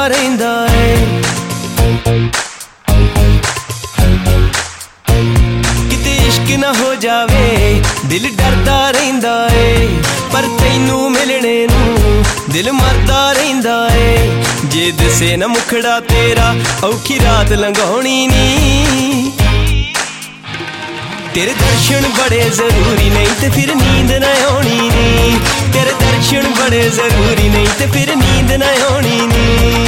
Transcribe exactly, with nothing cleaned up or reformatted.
रहिंदा है। किते इश्क ना हो जावे दिल डरदा रहिंदा है, पर तैनू मिलने नू दिल मरदा रहिंदा है। जे दिसे ना मुखड़ा तेरा औखी रात लंघाउणी नी, तेरे दर्शन बड़े जरूरी नहीं ते फिर नींद ना आनी नी। तेरे दर्शन बड़े जरूरी नहीं ते फिर नींद ना आनी नी।